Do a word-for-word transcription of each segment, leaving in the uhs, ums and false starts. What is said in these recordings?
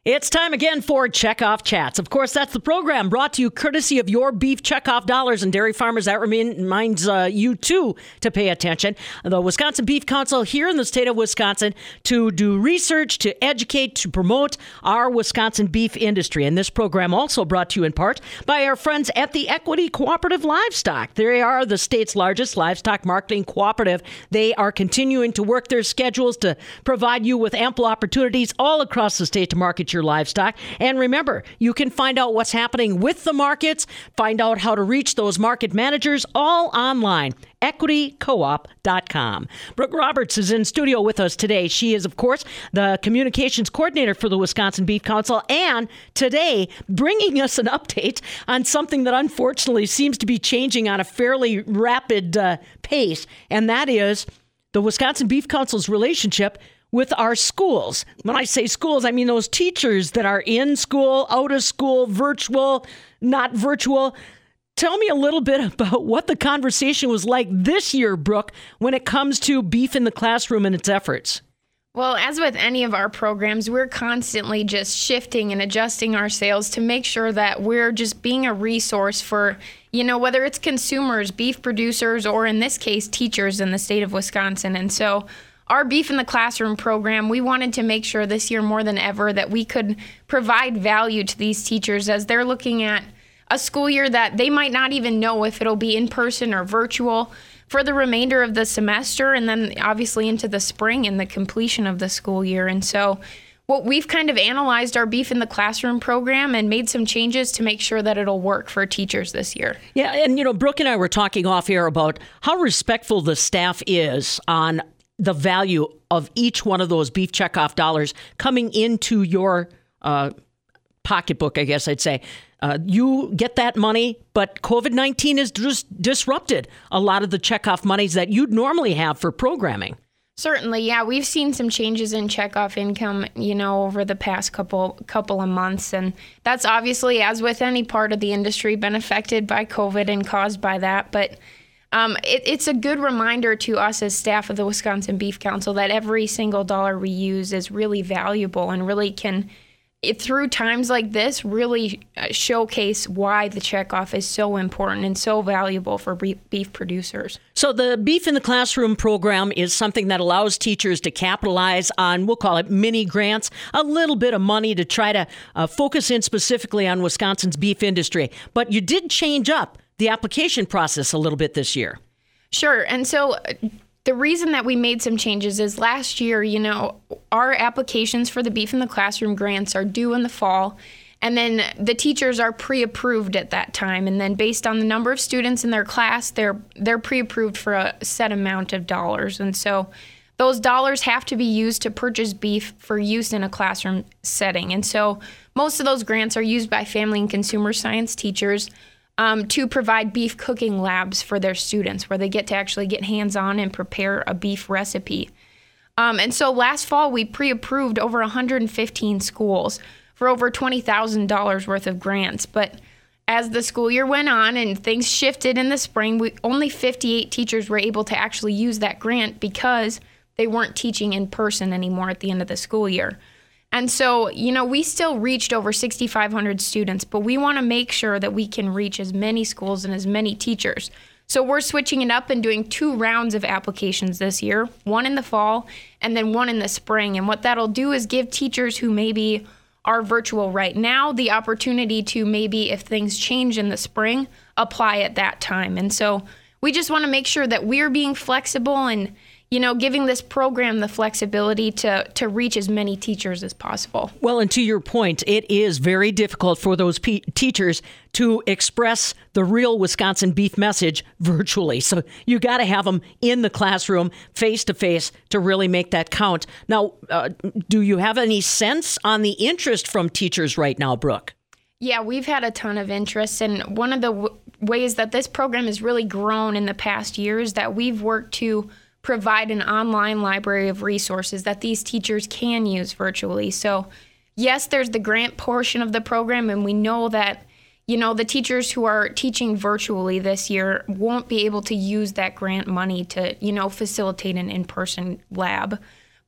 It's time again for Checkoff Chats. Of course, that's the program brought to you courtesy of your beef checkoff dollars. And dairy farmers, that reminds uh, you, too, to pay attention. The Wisconsin Beef Council here in the state of Wisconsin to do research, to educate, to promote our Wisconsin beef industry. And this program also brought to you in part by our friends at the Equity Cooperative Livestock. They are the state's largest livestock marketing cooperative. They are continuing to work their schedules to provide you with ample opportunities all across the state to market your livestock. And remember, you can find out what's happening with the markets, find out how to reach those market managers, all online. equity coop dot com. Brooke Roberts is in studio with us today. She is, of course, the communications coordinator for the Wisconsin Beef Council, and today bringing us an update on something that unfortunately seems to be changing on a fairly rapid uh, pace, and that is the Wisconsin Beef Council's relationship with our schools. When I say schools, I mean those teachers that are in school, out of school, virtual, not virtual. Tell me a little bit about what the conversation was like this year, Brooke, when it comes to beef in the classroom and its efforts. Well, as with any of our programs, we're constantly just shifting and adjusting our sales to make sure that we're just being a resource for, you know, whether it's consumers, beef producers, or in this case, teachers in the state of Wisconsin. And so our Beef in the Classroom program, we wanted to make sure this year more than ever that we could provide value to these teachers as they're looking at a school year that they might not even know if it'll be in person or virtual for the remainder of the semester, and then obviously into the spring and the completion of the school year. And so what we've kind of analyzed our Beef in the Classroom program and made some changes to make sure that it'll work for teachers this year. Yeah, and you know, Brooke and I were talking off air about how respectful the staff is on the value of each one of those beef checkoff dollars coming into your uh, pocketbook, I guess I'd say. Uh, you get that money, but COVID nineteen has just disrupted a lot of the checkoff monies that you'd normally have for programming. Certainly, yeah. We've seen some changes in checkoff income, you know, over the past couple couple of months. And that's obviously, as with any part of the industry, been affected by COVID and caused by that. But Um, it, it's a good reminder to us as staff of the Wisconsin Beef Council that every single dollar we use is really valuable and really can, it, through times like this, really showcase why the checkoff is so important and so valuable for beef producers. So the Beef in the Classroom program is something that allows teachers to capitalize on, we'll call it mini grants, a little bit of money to try to uh, focus in specifically on Wisconsin's beef industry. But you did change up the application process a little bit this year. Sure. And so the reason that we made some changes is last year, you know, our applications for the Beef in the Classroom grants are due in the fall. And then the teachers are pre-approved at that time. And then based on the number of students in their class, they're they're pre-approved for a set amount of dollars. And so those dollars have to be used to purchase beef for use in a classroom setting. And so most of those grants are used by family and consumer science teachers Um, to provide beef cooking labs for their students where they get to actually get hands-on and prepare a beef recipe. Um, and so last fall, we pre-approved over one hundred fifteen schools for over twenty thousand dollars worth of grants. But as the school year went on and things shifted in the spring, we, only fifty-eight teachers were able to actually use that grant because they weren't teaching in person anymore at the end of the school year. And so, you know, we still reached over six thousand five hundred students, but we want to make sure that we can reach as many schools and as many teachers. So we're switching it up and doing two rounds of applications this year, one in the fall and then one in the spring. And what that'll do is give teachers who maybe are virtual right now the opportunity to maybe, if things change in the spring, apply at that time. And so we just want to make sure that we're being flexible and, you know, giving this program the flexibility to, to reach as many teachers as possible. Well, and to your point, it is very difficult for those pe- teachers to express the real Wisconsin beef message virtually. So you got to have them in the classroom, face to face, to really make that count. Now, uh, do you have any sense on the interest from teachers right now, Brooke? Yeah, we've had a ton of interest. And one of the w- ways that this program has really grown in the past year is that we've worked to provide an online library of resources that these teachers can use virtually. So yes, there's the grant portion of the program, and we know that, you know, the teachers who are teaching virtually this year won't be able to use that grant money to, you know, facilitate an in-person lab.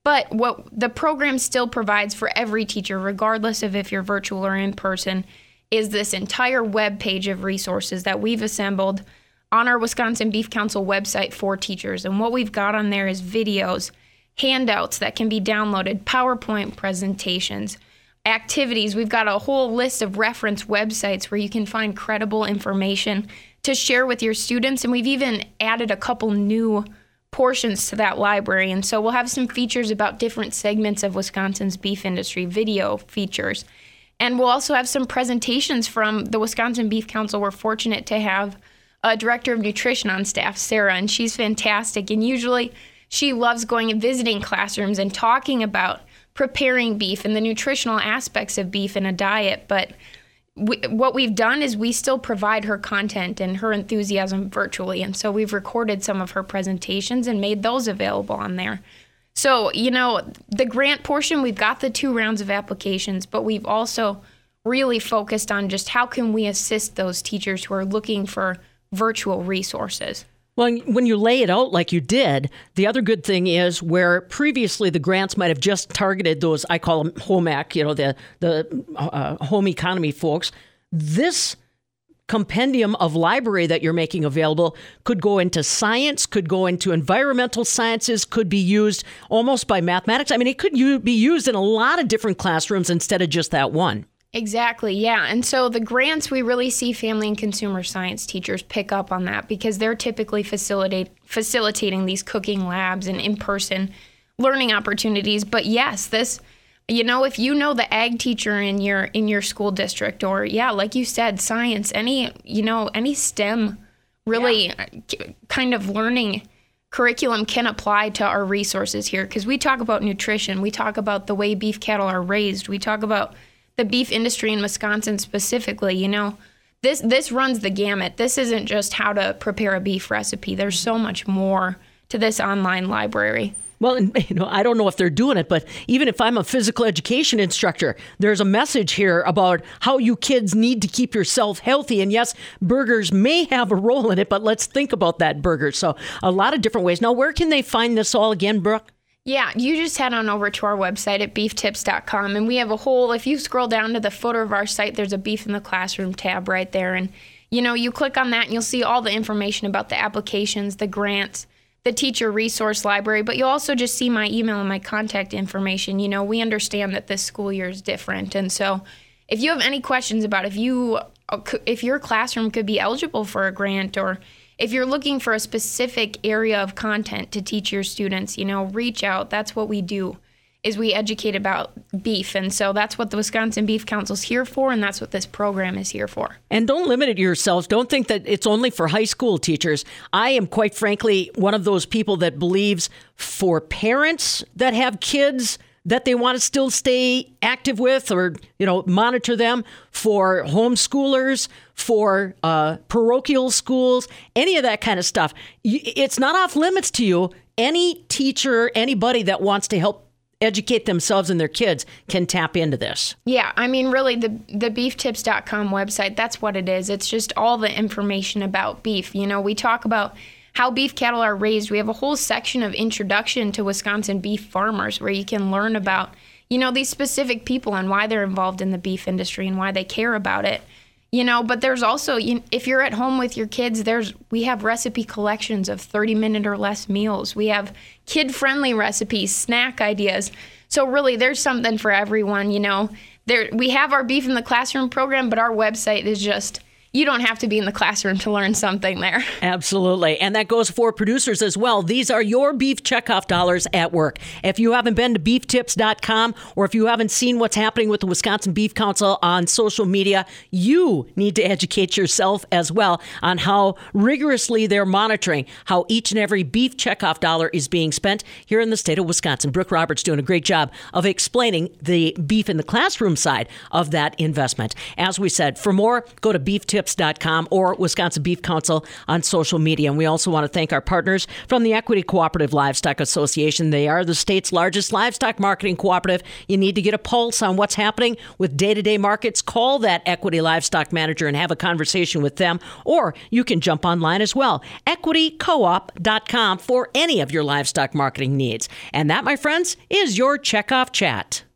But what the program still provides for every teacher, regardless of if you're virtual or in person, is this entire web page of resources that we've assembled on our Wisconsin Beef Council website for teachers. And what we've got on there is videos, handouts that can be downloaded, PowerPoint presentations, activities. We've got a whole list of reference websites where you can find credible information to share with your students. And we've even added a couple new portions to that library. And so we'll have some features about different segments of Wisconsin's beef industry, video features. And we'll also have some presentations from the Wisconsin Beef Council. We're fortunate to have a director of nutrition on staff, Sarah, and she's fantastic. And usually she loves going and visiting classrooms and talking about preparing beef and the nutritional aspects of beef in a diet. But we, what we've done is we still provide her content and her enthusiasm virtually. And so we've recorded some of her presentations and made those available on there. So, you know, the grant portion, we've got the two rounds of applications, but we've also really focused on just how can we assist those teachers who are looking for virtual resources. Well, when you lay it out like you did, the other good thing is where previously the grants might have just targeted those, I call them home ec, you know, the, the uh, home economy folks, this compendium of library that you're making available could go into science, could go into environmental sciences, could be used almost by mathematics. I mean, it could u- be used in a lot of different classrooms instead of just that one. Exactly, yeah. And so the grants, we really see family and consumer science teachers pick up on that because they're typically facilitate, facilitating these cooking labs and in-person learning opportunities. But yes, this, you know, if you know the ag teacher in your in your school district, or yeah, like you said, science, any, you know, any STEM really yeah. kind of learning curriculum can apply to our resources here, because we talk about nutrition, we talk about the way beef cattle are raised, we talk about the beef industry in Wisconsin specifically. You know, this this runs the gamut. This isn't just how to prepare a beef recipe. There's so much more to this online library. Well, and, you know, I don't know if they're doing it, but even if I'm a physical education instructor, there's a message here about how you kids need to keep yourself healthy. And yes, burgers may have a role in it, but let's think about that burger. So a lot of different ways. Now, where can they find this all again, Brooke? Yeah, you just head on over to our website at beef tips dot com, and we have a whole, if you scroll down to the footer of our site, there's a Beef in the Classroom tab right there. And, you know, you click on that and you'll see all the information about the applications, the grants, the teacher resource library, but you'll also just see my email and my contact information. You know, we understand that this school year is different. And so if you have any questions about if you, if your classroom could be eligible for a grant, or if you're looking for a specific area of content to teach your students, you know, reach out. That's what we do, is we educate about beef. And so that's what the Wisconsin Beef Council's here for, and that's what this program is here for. And don't limit it yourselves. Don't think that it's only for high school teachers. I am, quite frankly, one of those people that believes for parents that have kids that they want to still stay active with, or, you know, monitor them, for homeschoolers, for uh, parochial schools, any of that kind of stuff. It's not off limits to you. Any teacher, anybody that wants to help educate themselves and their kids can tap into this. Yeah, I mean, really, the the beef tips dot com website, that's what it is. It's just all the information about beef. You know, we talk about how beef cattle are raised. We have a whole section of introduction to Wisconsin beef farmers where you can learn about, you know, these specific people and why they're involved in the beef industry and why they care about it. You know, but there's also, you, if you're at home with your kids, there's we have recipe collections of thirty minute or less meals. We have kid-friendly recipes, snack ideas. So really, there's something for everyone, you know. There we have our Beef in the Classroom program, but our website is just, you don't have to be in the classroom to learn something there. Absolutely. And that goes for producers as well. These are your beef checkoff dollars at work. If you haven't been to beef tips dot com, or if you haven't seen what's happening with the Wisconsin Beef Council on social media, you need to educate yourself as well on how rigorously they're monitoring how each and every beef checkoff dollar is being spent here in the state of Wisconsin. Brooke Roberts doing a great job of explaining the beef in the classroom side of that investment. As we said, for more, go to beef tips tips dot com or Wisconsin Beef Council on social media. And we also want to thank our partners from the Equity Cooperative Livestock Association. They are the state's largest livestock marketing cooperative. You need to get a pulse on what's happening with day-to-day markets. Call that Equity Livestock Manager and have a conversation with them, or you can jump online as well. equity coop dot com for any of your livestock marketing needs. And that, my friends, is your Checkoff Chat.